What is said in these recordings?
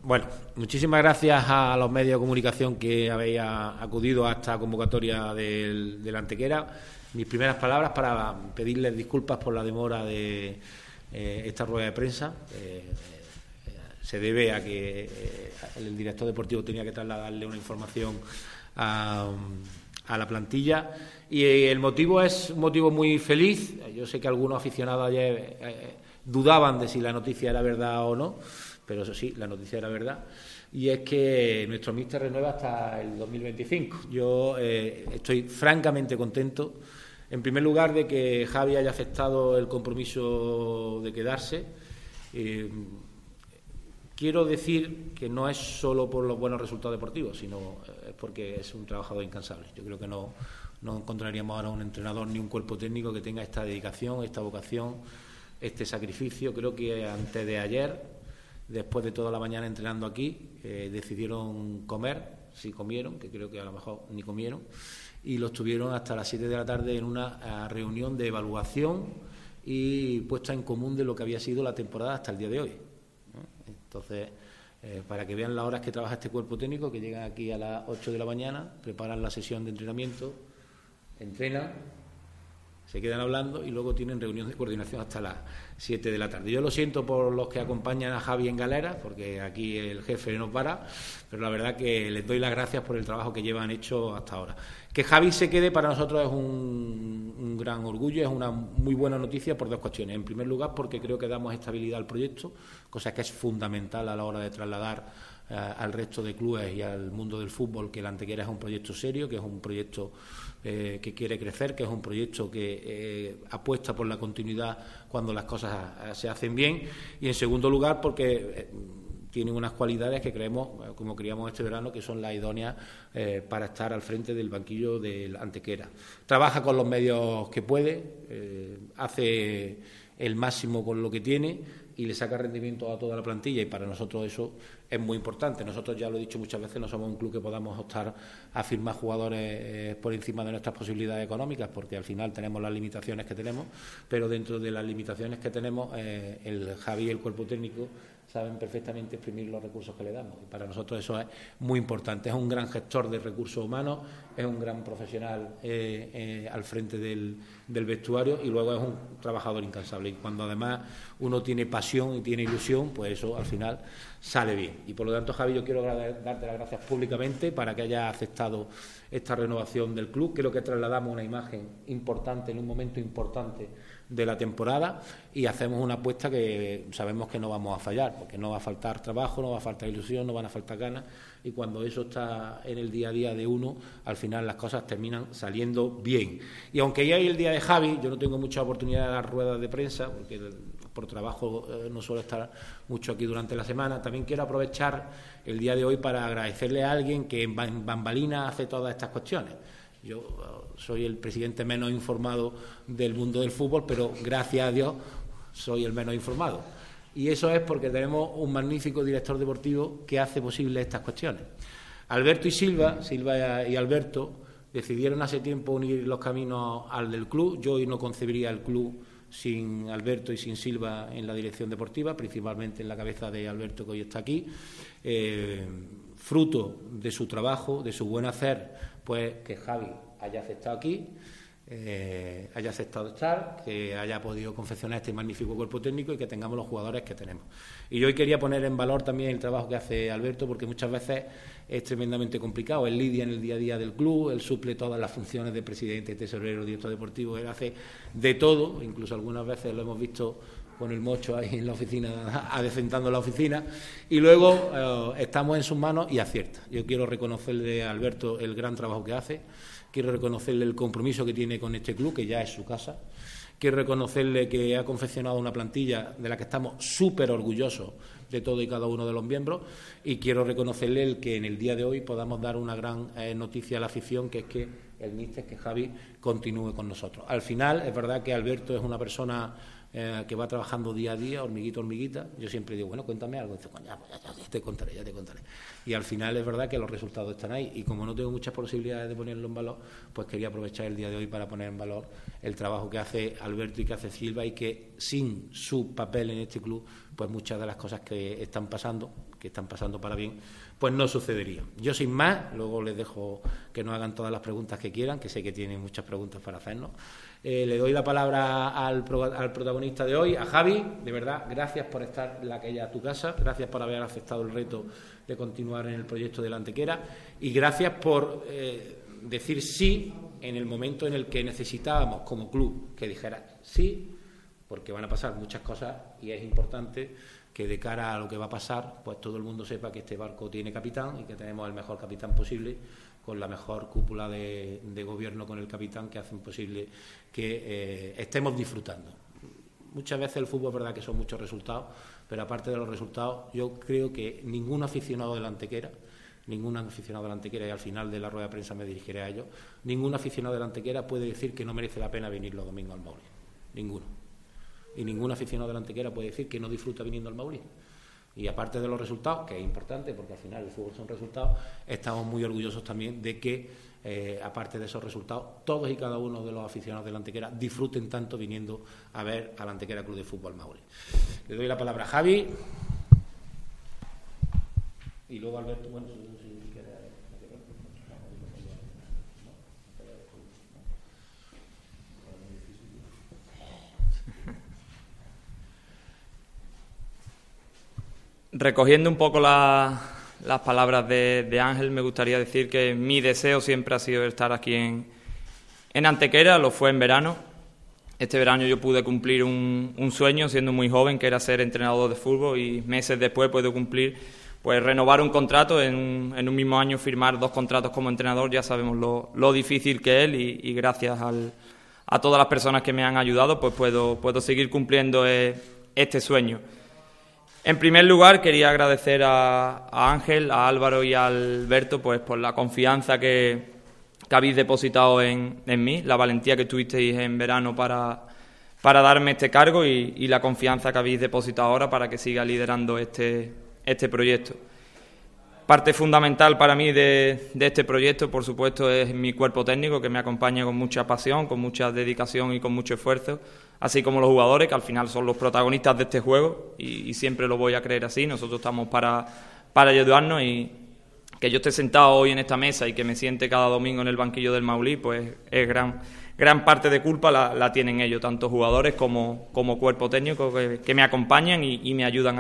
Bueno, muchísimas gracias a los medios de comunicación que habéis acudido a esta convocatoria del Antequera. Mis primeras palabras para pedirles disculpas por la demora de esta rueda de prensa. Se debe a que el director deportivo tenía que trasladarle una información a la plantilla y el motivo es un motivo muy feliz. Yo sé que algunos aficionados ayer dudaban de si la noticia era verdad o no, pero eso sí, la noticia era verdad, y es que nuestro míster renueva hasta el 2025. Yo estoy francamente contento, en primer lugar, de que Javi haya aceptado el compromiso de quedarse. Quiero decir que no es solo por los buenos resultados deportivos, sino es porque es un trabajador incansable. Yo creo que no encontraríamos ahora un entrenador ni un cuerpo técnico que tenga esta dedicación, esta vocación, este sacrificio. Creo que antes de ayer, después de toda la mañana entrenando aquí, decidieron comer, sí comieron, que creo que a lo mejor ni comieron, y los tuvieron hasta las 7 de la tarde en una reunión de evaluación y puesta en común de lo que había sido la temporada hasta el día de hoy. Entonces, para que vean las horas que trabaja este cuerpo técnico, que llegan aquí a las 8 de la mañana, preparan la sesión de entrenamiento, entrenan, se quedan hablando y luego tienen reunión de coordinación hasta las 7 de la tarde. Yo lo siento por los que acompañan a Javi en galera, porque aquí el jefe no para, pero la verdad que les doy las gracias por el trabajo que llevan hecho hasta ahora. Que Javi se quede para nosotros es un gran orgullo, es una muy buena noticia por dos cuestiones. En primer lugar, porque creo que damos estabilidad al proyecto, cosa que es fundamental a la hora de trasladar al resto de clubes y al mundo del fútbol, que el Antequera es un proyecto serio, que es un proyecto que quiere crecer, que es un proyecto que apuesta por la continuidad cuando las cosas se hacen bien, y en segundo lugar porque tienen unas cualidades que creemos, como creíamos este verano, que son las idóneas para estar al frente del banquillo del Antequera. Trabaja con los medios que puede, hace el máximo con lo que tiene y le saca rendimiento a toda la plantilla, y para nosotros eso es muy importante. Nosotros, ya lo he dicho muchas veces, no somos un club que podamos optar a firmar jugadores por encima de nuestras posibilidades económicas, porque al final tenemos las limitaciones que tenemos, pero dentro de las limitaciones que tenemos, el Javi y el cuerpo técnico saben perfectamente exprimir los recursos que le damos, y para nosotros eso es muy importante. Es un gran gestor de recursos humanos, es un gran profesional al frente del vestuario, y luego es un trabajador incansable, y cuando además uno tiene pasión y tiene ilusión, pues eso al final sale bien. Y por lo tanto, Javi, yo quiero darte las gracias públicamente para que hayas aceptado esta renovación del club. Creo que trasladamos una imagen importante en un momento importante de la temporada, y hacemos una apuesta que sabemos que no vamos a fallar, porque no va a faltar trabajo, no va a faltar ilusión, no van a faltar ganas, y cuando eso está en el día a día de uno, al final las cosas terminan saliendo bien. Y aunque ya hay el día de Javi, yo no tengo mucha oportunidad de dar ruedas de prensa, porque por trabajo no suelo estar mucho aquí durante la semana. También quiero aprovechar el día de hoy para agradecerle a alguien que en bambalinas hace todas estas cuestiones. Yo soy el presidente menos informado del mundo del fútbol, pero gracias a Dios soy el menos informado. Y eso es porque tenemos un magnífico director deportivo que hace posible estas cuestiones. Alberto y Silva y Alberto, decidieron hace tiempo unir los caminos al del club. Yo hoy no concebiría el club sin Alberto y sin Silva en la dirección deportiva, principalmente en la cabeza de Alberto, que hoy está aquí. Fruto de su trabajo, de su buen hacer, pues que Javi haya aceptado aquí, haya aceptado estar, que haya podido confeccionar este magnífico cuerpo técnico y que tengamos los jugadores que tenemos. Y yo hoy quería poner en valor también el trabajo que hace Alberto, porque muchas veces es tremendamente complicado. Él lidia en el día a día del club, él suple todas las funciones de presidente, tesorero, director deportivo, él hace de todo, incluso algunas veces lo hemos visto con el mocho ahí en la oficina, adecentando la oficina, y luego estamos en sus manos y acierta. Yo quiero reconocerle a Alberto el gran trabajo que hace, quiero reconocerle el compromiso que tiene con este club, que ya es su casa, quiero reconocerle que ha confeccionado una plantilla de la que estamos súper orgullosos de todo y cada uno de los miembros, y quiero reconocerle el que en el día de hoy podamos dar una gran noticia a la afición, que es que el míster, que Javi continúe con nosotros. Al final, es verdad que Alberto es una persona que va trabajando día a día, hormiguita a hormiguita. Yo siempre digo, bueno, cuéntame algo. Y dice, ya te contaré. Y al final es verdad que los resultados están ahí. Y como no tengo muchas posibilidades de ponerlo en valor, pues quería aprovechar el día de hoy para poner en valor el trabajo que hace Alberto y que hace Silva, y que sin su papel en este club, pues muchas de las cosas que están pasando, que están pasando para bien, pues no sucedería. Yo sin más, luego les dejo que nos hagan todas las preguntas que quieran, que sé que tienen muchas preguntas para hacernos. Le doy la palabra al protagonista de hoy, a Javi. De verdad, gracias por estar en la calle a tu casa, gracias por haber aceptado el reto de continuar en el proyecto de la Antequera y gracias por decir sí en el momento en el que necesitábamos como club que dijera sí, porque van a pasar muchas cosas y es importante que de cara a lo que va a pasar, pues todo el mundo sepa que este barco tiene capitán y que tenemos el mejor capitán posible, con la mejor cúpula de gobierno con el capitán, que hacen posible que estemos disfrutando. Muchas veces el fútbol es verdad que son muchos resultados, pero aparte de los resultados, yo creo que ningún aficionado de la Antequera, y al final de la rueda de prensa me dirigiré a ellos, ningún aficionado de la Antequera puede decir que no merece la pena venir los domingos al Maule. Ninguno. Y ningún aficionado de la Antequera puede decir que no disfruta viniendo al Maule. Y aparte de los resultados, que es importante, porque al final el fútbol son resultados, estamos muy orgullosos también de que, aparte de esos resultados, todos y cada uno de los aficionados de la Antequera disfruten tanto viniendo a ver al Antequera Club de Fútbol Maule. Le doy la palabra a Javi. Y luego Alberto, bueno, si quieres. Recogiendo un poco las palabras de Ángel, me gustaría decir que mi deseo siempre ha sido estar aquí en Antequera, lo fue en verano. Este verano yo pude cumplir un sueño siendo muy joven, que era ser entrenador de fútbol, y meses después puedo cumplir, pues renovar un contrato, en un mismo año firmar 2 contratos como entrenador. Ya sabemos lo difícil que es y gracias a todas las personas que me han ayudado, pues puedo seguir cumpliendo este sueño. En primer lugar, quería agradecer a Ángel, a Álvaro y a Alberto pues por la confianza que habéis depositado en mí, la valentía que tuvisteis en verano para darme este cargo y la confianza que habéis depositado ahora para que siga liderando este proyecto. Parte fundamental para mí de este proyecto, por supuesto, es mi cuerpo técnico, que me acompaña con mucha pasión, con mucha dedicación y con mucho esfuerzo, así como los jugadores, que al final son los protagonistas de este juego, y siempre lo voy a creer así. Nosotros estamos para ayudarnos, y que yo esté sentado hoy en esta mesa y que me siente cada domingo en el banquillo del Maulí, pues es gran parte de culpa la tienen ellos, tanto jugadores como cuerpo técnico, que me acompañan y me ayudan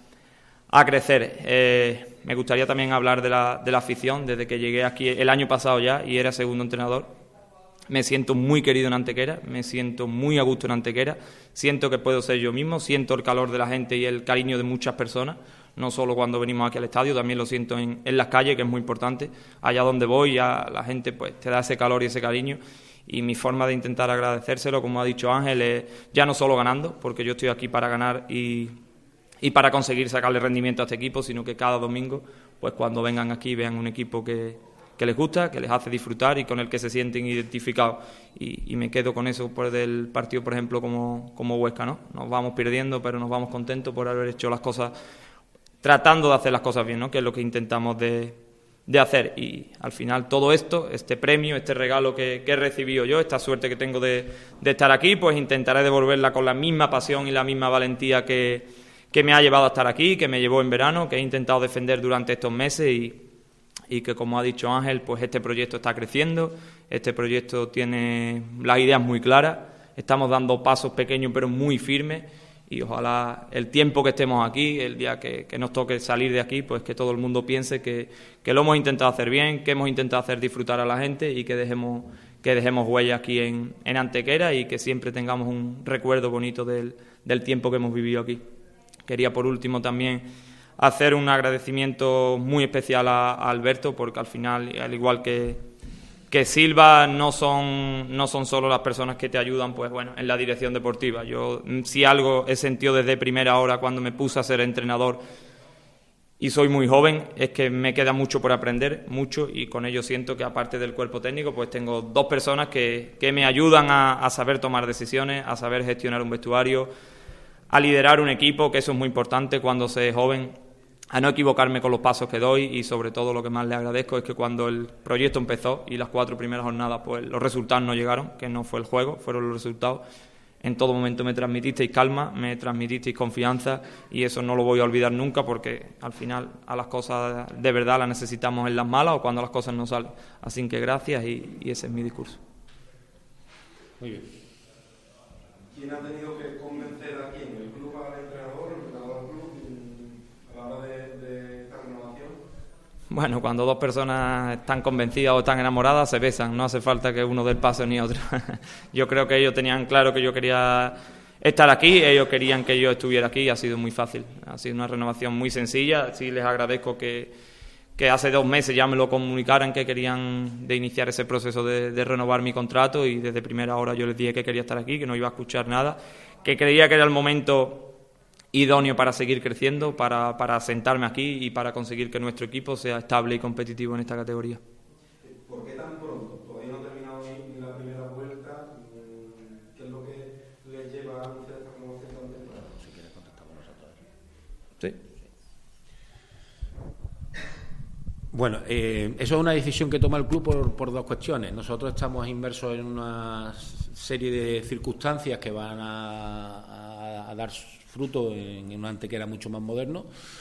a crecer. Me gustaría también hablar de la afición. Desde que llegué aquí el año pasado ya y era segundo entrenador, me siento muy querido en Antequera, me siento muy a gusto en Antequera, siento que puedo ser yo mismo, siento el calor de la gente y el cariño de muchas personas, no solo cuando venimos aquí al estadio, también lo siento en las calles, que es muy importante. Allá donde voy, ya la gente pues te da ese calor y ese cariño, y mi forma de intentar agradecérselo, como ha dicho Ángel, es ya no solo ganando, porque yo estoy aquí para ganar y para conseguir sacarle rendimiento a este equipo, sino que cada domingo, pues cuando vengan aquí, vean un equipo que les gusta, que les hace disfrutar y con el que se sienten identificados. Y me quedo con eso por del partido, por ejemplo, como Huesca, ¿no? Nos vamos perdiendo, pero nos vamos contentos por haber hecho las cosas, tratando de hacer las cosas bien, ¿no? Que es lo que intentamos de hacer. Y al final todo esto, este premio, este regalo que he recibido yo, esta suerte que tengo de estar aquí, pues intentaré devolverla con la misma pasión y la misma valentía que me ha llevado a estar aquí, que me llevó en verano, que he intentado defender durante estos meses, y que, como ha dicho Ángel, pues este proyecto está creciendo, este proyecto tiene las ideas muy claras, estamos dando pasos pequeños pero muy firmes, y ojalá el tiempo que estemos aquí, el día que nos toque salir de aquí, pues que todo el mundo piense que lo hemos intentado hacer bien, que hemos intentado hacer disfrutar a la gente y que dejemos huella aquí en Antequera, y que siempre tengamos un recuerdo bonito del tiempo que hemos vivido aquí. Quería, por último, también hacer un agradecimiento muy especial a Alberto, porque al final, al igual que Silva, no son solo las personas que te ayudan, pues bueno, en la dirección deportiva. Yo, si algo he sentido desde primera hora cuando me puse a ser entrenador, y soy muy joven, es que me queda mucho por aprender, mucho, y con ello siento que, aparte del cuerpo técnico, pues tengo 2 personas que me ayudan a saber tomar decisiones, a saber gestionar un vestuario, a liderar un equipo, que eso es muy importante cuando se es joven, a no equivocarme con los pasos que doy, y sobre todo lo que más le agradezco es que cuando el proyecto empezó y las 4 primeras jornadas, pues los resultados no llegaron, que no fue el juego, fueron los resultados. en todo momento me transmitisteis calma, me transmitisteis confianza y eso no lo voy a olvidar nunca porque al final a las cosas de verdad las necesitamos en las malas o cuando las cosas no salen. Así que gracias y ese es mi discurso. Muy bien. ¿Quién ha tenido que convencer a quién? ¿El club al entrenador, el entrenador al club, a la hora de esta renovación? Bueno, cuando dos personas están convencidas o están enamoradas se besan, no hace falta que uno dé el paso ni otro. Yo creo que ellos tenían claro que yo quería estar aquí, ellos querían que yo estuviera aquí y ha sido muy fácil. Ha sido una renovación muy sencilla, sí les agradezco que hace 2 meses ya me lo comunicaran que querían de iniciar ese proceso de renovar mi contrato y desde primera hora yo les dije que quería estar aquí, que no iba a escuchar nada, que creía que era el momento idóneo para seguir creciendo, para sentarme aquí y para conseguir que nuestro equipo sea estable y competitivo en esta categoría. ¿Por qué tan pronto? Todavía no ha terminado ni la primera vuelta. ¿Qué es lo que les lleva a anunciar esta renovación tan temprano? Si quieres contactar con nosotros. Sí. Bueno, eso es una decisión que toma el club por 2 cuestiones. Nosotros estamos inmersos en una serie de circunstancias que van a dar fruto en un Antequera mucho más moderno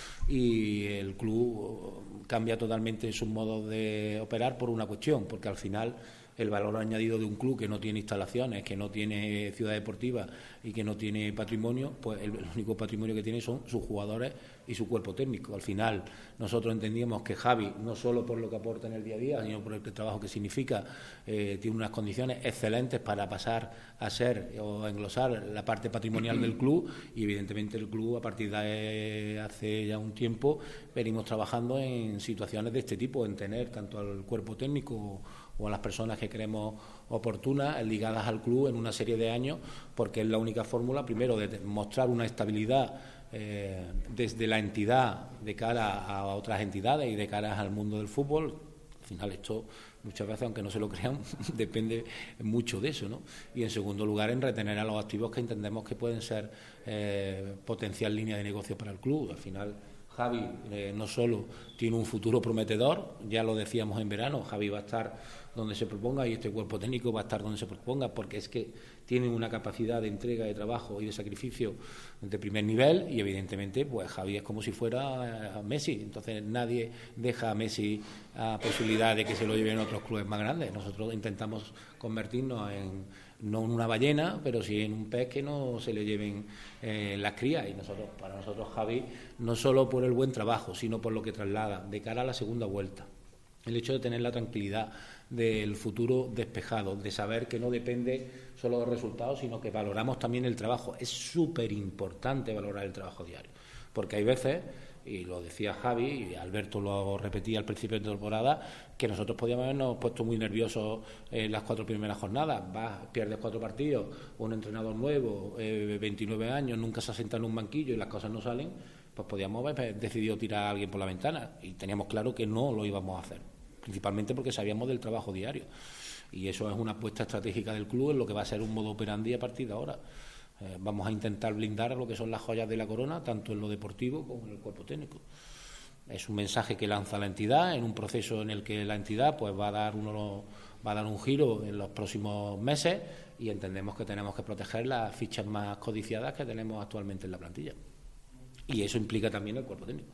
y el club cambia totalmente sus modos de operar por una cuestión, porque al final el valor añadido de un club que no tiene instalaciones, que no tiene ciudad deportiva y que no tiene patrimonio, pues el único patrimonio que tiene son sus jugadores y su cuerpo técnico. Al final nosotros entendíamos que Javi, no solo por lo que aporta en el día a día, sino por el trabajo que significa, tiene unas condiciones excelentes para pasar a ser o a englosar la parte patrimonial del club y evidentemente el club a partir de hace ya un tiempo venimos trabajando en situaciones de este tipo, en tener tanto al cuerpo técnico o a las personas que creemos oportunas ligadas al club en una serie de años, porque es la única fórmula, primero, de mostrar una estabilidad desde la entidad de cara a otras entidades y de cara al mundo del fútbol. Al final esto, muchas veces, aunque no se lo crean, depende mucho de eso, ¿no? Y en segundo lugar, en retener a los activos que entendemos que pueden ser potencial línea de negocio para el club. Al final, Javi no solo tiene un futuro prometedor, ya lo decíamos en verano, Javi va a estar donde se proponga y este cuerpo técnico va a estar donde se proponga, porque es que tienen una capacidad de entrega, de trabajo y de sacrificio de primer nivel y evidentemente pues Javi es como si fuera Messi, entonces nadie deja a Messi a posibilidad de que se lo lleven otros clubes más grandes. Nosotros intentamos convertirnos no en una ballena, pero sí en un pez que no se le lleven las crías, y para nosotros Javi, no solo por el buen trabajo, sino por lo que traslada de cara a la segunda vuelta, el hecho de tener la tranquilidad del futuro despejado, de saber que no depende solo de los resultados, sino que valoramos también el trabajo. Es súper importante valorar el trabajo diario, porque hay veces, y lo decía Javi, y Alberto lo repetía al principio de temporada, que nosotros podíamos habernos puesto muy nerviosos en las 4 primeras jornadas. Pierdes 4 partidos, un entrenador nuevo, 29 años, nunca se ha sentado en un banquillo y las cosas no salen, pues podíamos haber decidido tirar a alguien por la ventana, y teníamos claro que no lo íbamos a hacer, principalmente porque sabíamos del trabajo diario, y eso es una apuesta estratégica del club en lo que va a ser un modo operandi a partir de ahora. Vamos a intentar blindar a lo que son las joyas de la corona, tanto en lo deportivo como en el cuerpo técnico. Es un mensaje que lanza la entidad en un proceso en el que la entidad pues va a dar un giro en los próximos meses, y entendemos que tenemos que proteger las fichas más codiciadas que tenemos actualmente en la plantilla, y eso implica también el cuerpo técnico.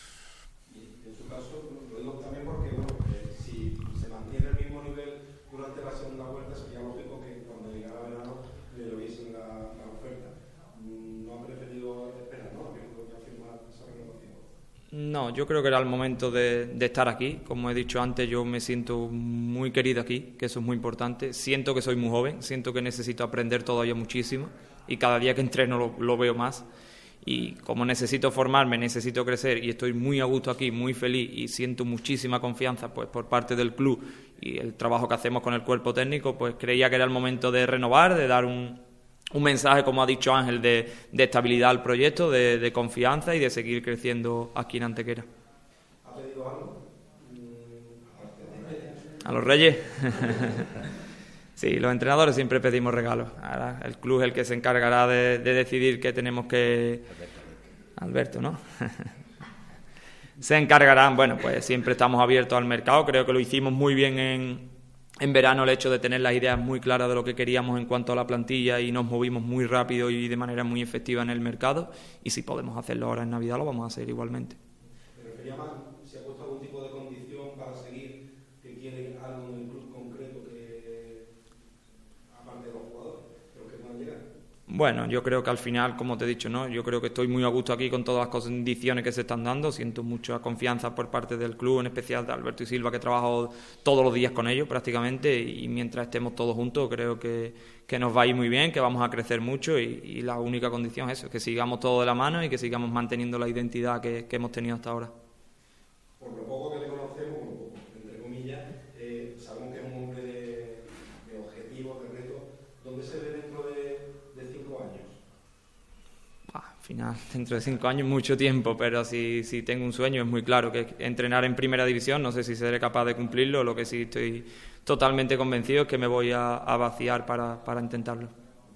Y en su caso, lo digo también porque si se mantiene el mismo nivel durante la segunda vuelta, sería lógico que cuando llegara verano le loviesen la oferta. ¿No ha preferido esperar, no? Que firmar esa renovación. No, yo creo que era el momento de estar aquí. Como he dicho antes, yo me siento muy querido aquí, que eso es muy importante. Siento que soy muy joven, siento que necesito aprender todavía muchísimo y cada día que entreno lo veo más. Y como necesito formarme, necesito crecer y estoy muy a gusto aquí, muy feliz y siento muchísima confianza pues por parte del club y el trabajo que hacemos con el cuerpo técnico, pues creía que era el momento de renovar, de dar un mensaje, como ha dicho Ángel, de estabilidad al proyecto, de confianza y de seguir creciendo aquí en Antequera. ¿Ha pedido algo? ¿A los Reyes? Sí, los entrenadores siempre pedimos regalos. Ahora el club es el que se encargará de decidir qué tenemos que... Alberto, ¿no? Se encargarán, bueno, pues siempre estamos abiertos al mercado. Creo que lo hicimos muy bien en verano el hecho de tener las ideas muy claras de lo que queríamos en cuanto a la plantilla y nos movimos muy rápido y de manera muy efectiva en el mercado, y si podemos hacerlo ahora en Navidad lo vamos a hacer igualmente. Me refería más, si ha puesto algún tipo de condición para seguir, que quiere algo en el club concreto que, aparte de los jugadores, pero que puedan llegar. Bueno, yo creo que al final, como te he dicho, ¿no? Yo creo que estoy muy a gusto aquí con todas las condiciones que se están dando. Siento mucha confianza por parte del club, en especial de Alberto y Silva, que trabajo todos los días con ellos prácticamente, y mientras estemos todos juntos creo que nos va a ir muy bien, que vamos a crecer mucho, y la única condición es eso, que sigamos todos de la mano y que sigamos manteniendo la identidad que hemos tenido hasta ahora. Por lo poco que le conocemos, entre comillas, sabemos que es un hombre de objetivos, de retos. ¿Dónde se ve dentro de 5 años? Al final, dentro de 5 años, mucho tiempo, pero si tengo un sueño es muy claro, que es entrenar en primera división. No sé si seré capaz de cumplirlo, lo que sí estoy totalmente convencido es que me voy a vaciar para intentarlo.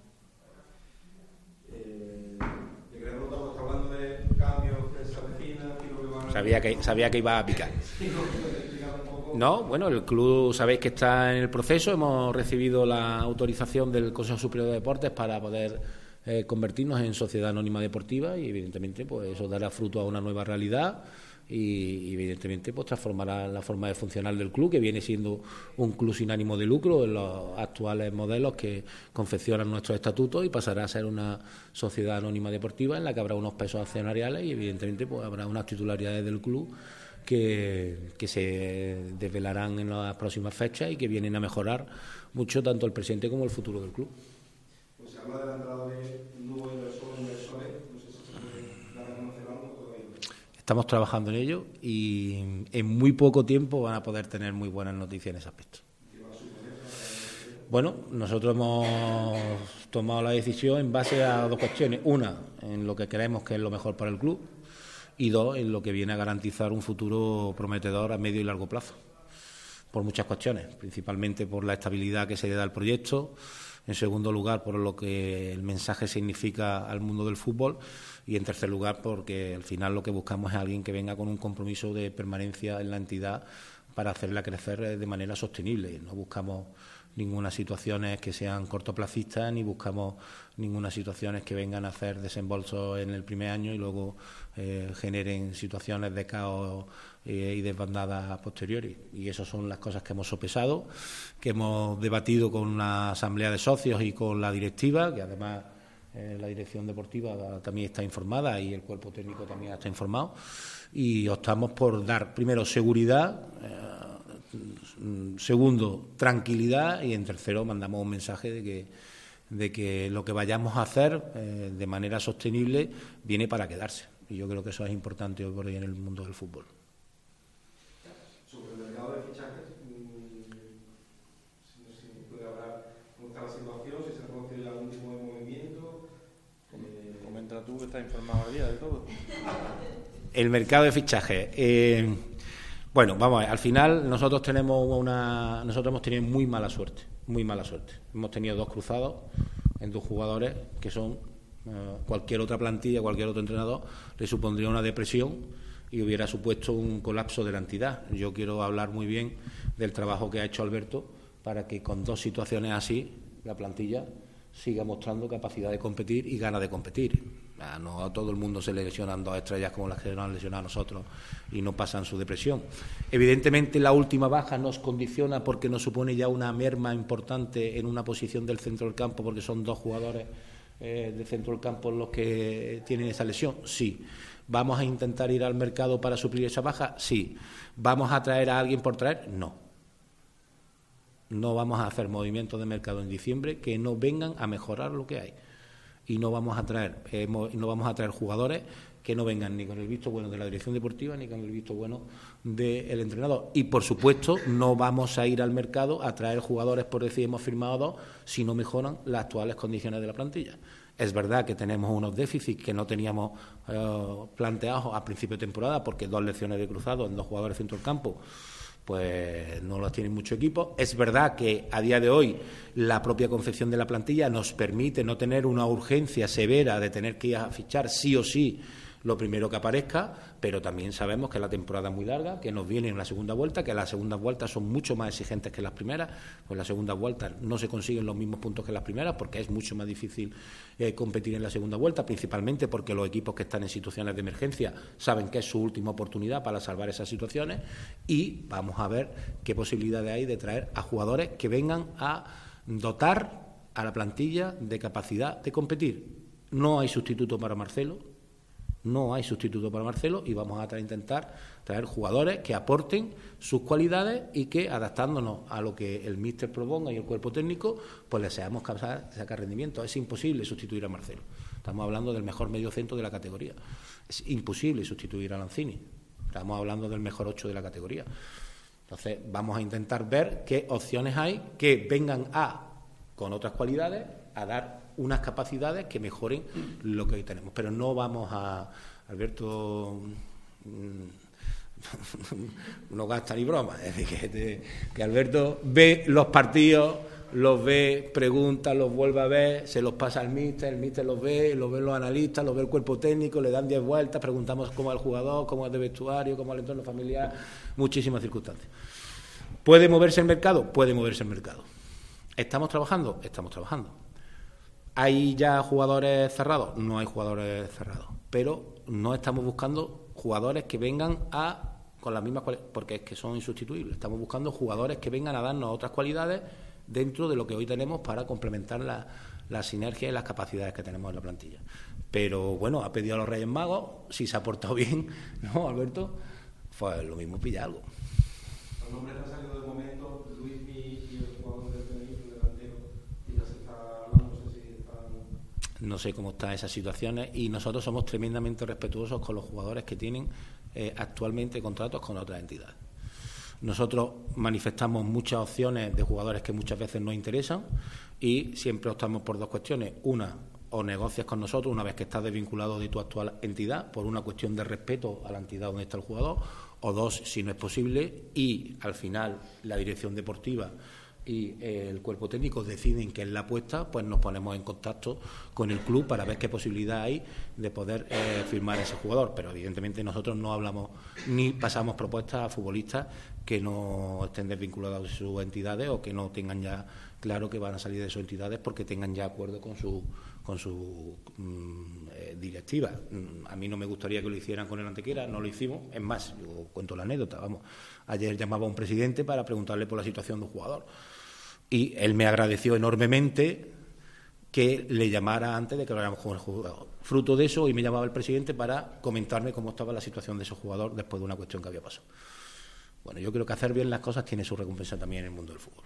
Le quería preguntar, porque está hablando de cambios que se avecinan, que van a... Sabía que iba a picar. No, bueno, el club sabéis que está en el proceso. Hemos recibido la autorización del Consejo Superior de Deportes para poder convertirnos en sociedad anónima deportiva, y evidentemente pues eso dará fruto a una nueva realidad y evidentemente pues transformará la forma de funcionar del club, que viene siendo un club sin ánimo de lucro en los actuales modelos que confeccionan nuestros estatutos, y pasará a ser una sociedad anónima deportiva en la que habrá unos pesos accionariales y evidentemente pues habrá unas titularidades del club que se desvelarán en las próximas fechas y que vienen a mejorar mucho tanto el presente como el futuro del club. Pues se habla de la entrada de nuevos inversores, no sé si se puede dar a conocer algo todavía. Estamos trabajando en ello y en muy poco tiempo van a poder tener muy buenas noticias en ese aspecto. Bueno, nosotros hemos tomado la decisión en base a 2 cuestiones. Una, en lo que creemos que es lo mejor para el club, y 2, en lo que viene a garantizar un futuro prometedor a medio y largo plazo. Por muchas cuestiones, principalmente por la estabilidad que se le da al proyecto, en segundo lugar por lo que el mensaje significa al mundo del fútbol, y en tercer lugar porque al final lo que buscamos es alguien que venga con un compromiso de permanencia en la entidad para hacerla crecer de manera sostenible. No buscamos ninguna situaciones que sean cortoplacistas, ni buscamos ninguna situaciones que vengan a hacer desembolsos en el primer año y luego generen situaciones de caos y desbandadas a posteriori. Y esas son las cosas que hemos sopesado, que hemos debatido con una asamblea de socios y con la directiva, que además la dirección deportiva también está informada y el cuerpo técnico también está informado, y optamos por dar primero seguridad, segundo tranquilidad, y en tercero mandamos un mensaje de que lo que vayamos a hacer de manera sostenible viene para quedarse, y yo creo que eso es importante hoy por hoy en el mundo del fútbol. Sobre el mercado de fichajes, no sé si puede hablar cómo está la situación, si se ha conocido ya algún tipo de movimiento. Comenta tú, que estás informado al día de todo. El mercado de fichajes. Bueno, vamos a ver, al final nosotros hemos tenido muy mala suerte. Hemos tenido 2 cruzados en 2 jugadores que son cualquier otra plantilla, cualquier otro entrenador le supondría una depresión y hubiera supuesto un colapso de la entidad. Yo quiero hablar muy bien del trabajo que ha hecho Alberto para que con 2 situaciones así la plantilla siga mostrando capacidad de competir y ganas de competir. No a todo el mundo se le lesionan 2 estrellas como las que nos han lesionado a nosotros y no pasan su depresión. Evidentemente la última baja nos condiciona porque nos supone ya una merma importante en una posición del centro del campo, porque son 2 jugadores del centro del campo los que tienen esa lesión. Sí. ¿Vamos a intentar ir al mercado para suplir esa baja? Sí. ¿Vamos a traer a alguien por traer? No. No vamos a hacer movimientos de mercado en diciembre que no vengan a mejorar lo que hay. Y no vamos a traer jugadores que no vengan ni con el visto bueno de la dirección deportiva ni con el visto bueno del entrenador. Y, por supuesto, no vamos a ir al mercado a traer jugadores por decir hemos firmado 2 si no mejoran las actuales condiciones de la plantilla. Es verdad que tenemos unos déficits que no teníamos planteados a principio de temporada, porque 2 lesiones de cruzado en 2 jugadores centro del campo pues no las tienen mucho equipo. Es verdad que a día de hoy la propia confección de la plantilla nos permite no tener una urgencia severa de tener que ir a fichar sí o sí lo primero que aparezca, pero también sabemos que la temporada es muy larga, que nos viene en la segunda vuelta, que las segundas vueltas son mucho más exigentes que las primeras, pues las segundas vueltas no se consiguen los mismos puntos que las primeras, porque es mucho más difícil competir en la segunda vuelta, principalmente porque los equipos que están en situaciones de emergencia saben que es su última oportunidad para salvar esas situaciones, y vamos a ver qué posibilidades hay de traer a jugadores que vengan a dotar a la plantilla de capacidad de competir. No hay sustituto para Marcelo, y vamos a intentar traer jugadores que aporten sus cualidades y que, adaptándonos a lo que el míster proponga y el cuerpo técnico, pues le seamos capaces de sacar rendimiento. Es imposible sustituir a Marcelo. Estamos hablando del mejor mediocentro de la categoría. Es imposible sustituir a Lanzini. Estamos hablando del mejor 8 de la categoría. Entonces, vamos a intentar ver qué opciones hay que vengan con otras cualidades, a dar unas capacidades que mejoren lo que hoy tenemos. Pero no vamos a... Alberto no gasta ni broma. Es decir, que Alberto ve los partidos, los ve, pregunta, los vuelve a ver, se los pasa al míster, el míster los ve los analistas, los ve el cuerpo técnico, le dan 10 vueltas, preguntamos cómo es el jugador, cómo es de vestuario, cómo es el entorno familiar, muchísimas circunstancias. ¿Puede moverse el mercado? Puede moverse el mercado. ¿Estamos trabajando? Estamos trabajando. ¿Hay ya jugadores cerrados? No hay jugadores cerrados, pero no estamos buscando jugadores que vengan con las mismas cualidades, porque es que son insustituibles. Estamos buscando jugadores que vengan a darnos otras cualidades dentro de lo que hoy tenemos para complementar la sinergia y las capacidades que tenemos en la plantilla. Pero bueno, ha pedido a los Reyes Magos, si se ha portado bien, ¿no, Alberto? Pues lo mismo pilla algo. Los nombres que han salido de momento, Luismi y el jugador del Tenerife, el delantero, y ya se está hablando, no sé si están... No sé cómo están esas situaciones, y nosotros somos tremendamente respetuosos con los jugadores que tienen actualmente contratos con otras entidades. Nosotros manifestamos muchas opciones de jugadores que muchas veces nos interesan y siempre optamos por dos cuestiones. Una, o negocias con nosotros una vez que estás desvinculado de tu actual entidad por una cuestión de respeto a la entidad donde está el jugador, o dos, si no es posible y al final la dirección deportiva y el cuerpo técnico deciden que es la apuesta, pues nos ponemos en contacto con el club para ver qué posibilidad hay de poder firmar a ese jugador. Pero evidentemente nosotros no hablamos ni pasamos propuestas a futbolistas que no estén desvinculados de sus entidades o que no tengan ya claro que van a salir de sus entidades porque tengan ya acuerdo con su directiva. A mí no me gustaría que lo hicieran con el Antequera, no lo hicimos. Es más, yo cuento la anécdota, ayer llamaba a un presidente para preguntarle por la situación de un jugador y él me agradeció enormemente que le llamara antes de que habláramos con el jugador. Fruto de eso, hoy me llamaba el presidente para comentarme cómo estaba la situación de ese jugador después de una cuestión que había pasado. Bueno, yo creo que hacer bien las cosas tiene su recompensa también en el mundo del fútbol.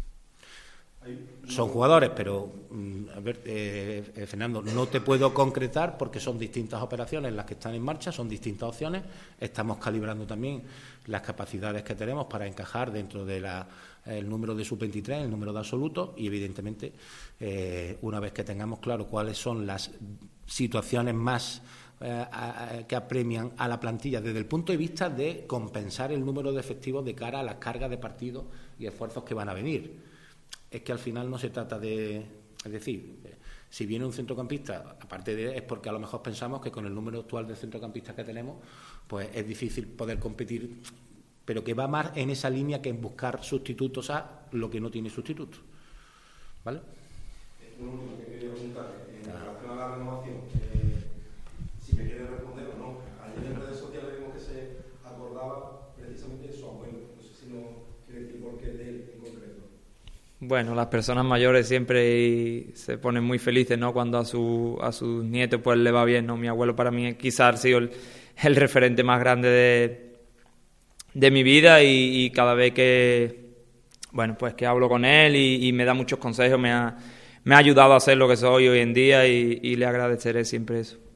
Son jugadores, pero Fernando, no te puedo concretar porque son distintas operaciones las que están en marcha, son distintas opciones. Estamos calibrando también las capacidades que tenemos para encajar dentro de el número de sub-23, el número de absolutos, y evidentemente una vez que tengamos claro cuáles son las situaciones más que apremian a la plantilla desde el punto de vista de compensar el número de efectivos de cara a las cargas de partidos y esfuerzos que van a venir. Es que al final no se trata de... Es decir, si viene un centrocampista, aparte de... es porque a lo mejor pensamos que con el número actual de centrocampistas que tenemos, pues es difícil poder competir, pero que va más en esa línea que en buscar sustitutos a lo que no tiene sustitutos. ¿Vale? Un último que quería preguntar, en relación a la renovación, si me quiere responder o no. Ayer en redes sociales vimos que se acordaba precisamente de su abuelo. No sé si no quiere decir por qué de él en concreto. Bueno, las personas mayores siempre se ponen muy felices, ¿no? Cuando a sus nietos pues le va bien, ¿no? Mi abuelo para mí quizás ha sido el referente más grande de mi vida y cada vez que hablo con él y me da muchos consejos, me ha ayudado a ser lo que soy hoy en día y le agradeceré siempre eso.